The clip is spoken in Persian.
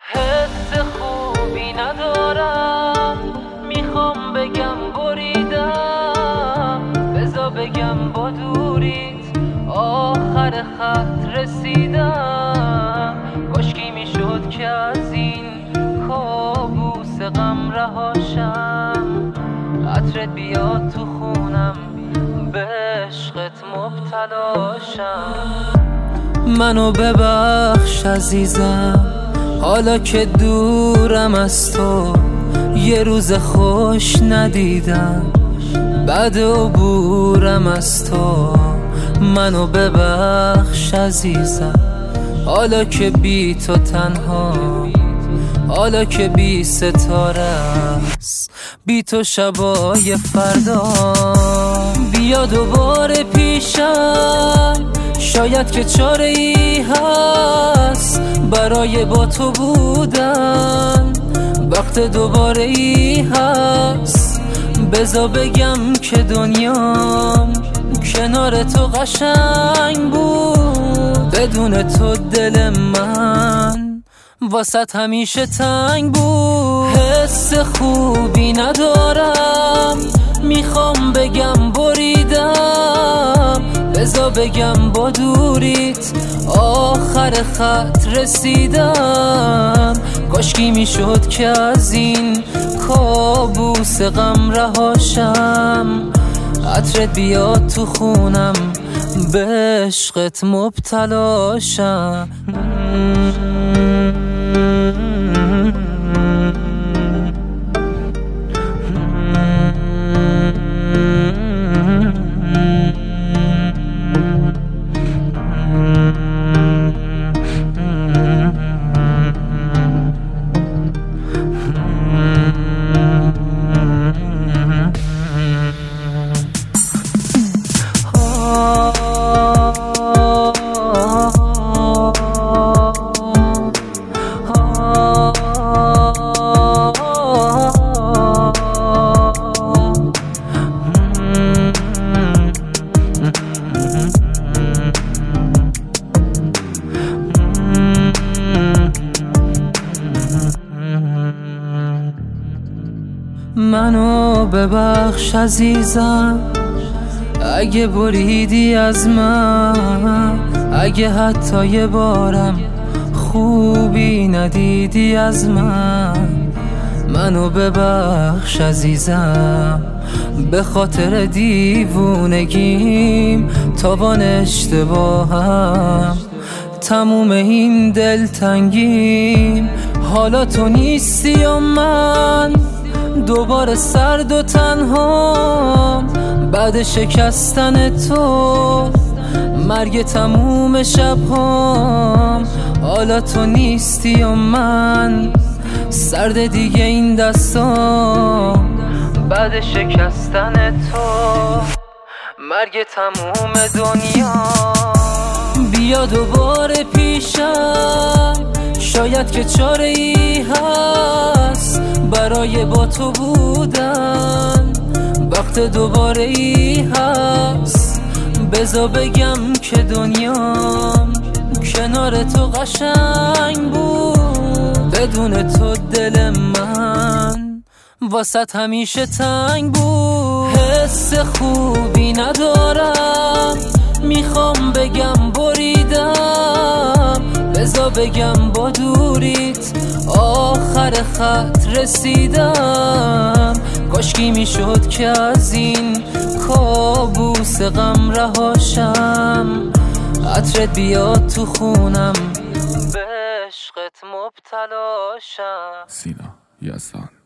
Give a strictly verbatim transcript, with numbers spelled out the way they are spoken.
حس خوبی ندارم، میخوام بگم بریدم، بذار بگم با دوریت آخر خط رسیدم. کاشکی میشد که از این کابوس غم رهاشم، عطرت بیاد تو خونم به عشقت مبتلاشم. منو ببخش عزیزم حالا که دورم از تو، یه روز خوش ندیدم بعد عبورم از تو. منو ببخش عزیزم حالا که بی تو تنها، حالا که بی ستاره است بی تو شبای فردا. بیا دوباره پیشم، شاید که چاره ای هست برای با تو بودن، وقت دوباره ای هست. بذار بگم که دنیام کنار تو قشنگ بود، بدون تو دل من واسط همیشه تنگ بود. حس خوبی ندارم، میخوام بگم بریدم، بذار بگم با دوریت آخر خط رسیدم. کاشکی میشد که از این کابوس غم رهاشم، عطرت بیاد تو خونم به عشقت مبتلاشم. منو ببخش عزیزم اگه بریدی از من، اگه حتی یه بارم خوبی ندیدی از من. منو ببخش عزیزم به خاطر دیوونگیم، تاوان اشتباهم تموم این دلتنگیم. حالا تو نیستی و من دوباره سرد و تنها، بعد شکستن تو مرگ تموم شبهام. حالا تو نیستی و من سرد دیگه این دستام، بعد شکستن تو مرگ تموم دنیا. بیا دوباره پیشم، شاید که چاره ای هست برای با تو بودن، وقت دوباره ای هست. بذار بگم که دنیام کنار تو قشنگ بود، بدون تو دل من واسط همیشه تنگ بود. حس خوبی ندارم، میخوام بگم بریدم، بذار بگم با دوریت آخر خط رسیدم. کاشکی میشد که از این کابوس غم رهاشم، عطرت بیاد تو خونم به عشقت مبتلاشم. سینا یزدان.